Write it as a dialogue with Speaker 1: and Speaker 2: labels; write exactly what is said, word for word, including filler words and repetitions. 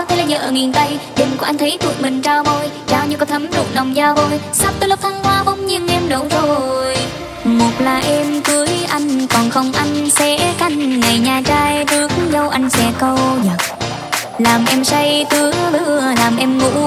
Speaker 1: có thể là vợ nghiền tay. Đêm của anh thấy tụi mình trao môi, trao như có thấm ruột lòng da vôi. Sắp tới lớp thăng hoa bỗng nhiên em đâu rồi. Một là em cưới anh, còn không anh sẽ canh. Ngày nhà trai rước dâu anh sẽ câu giật, làm em say tứa lưa, làm em ngủ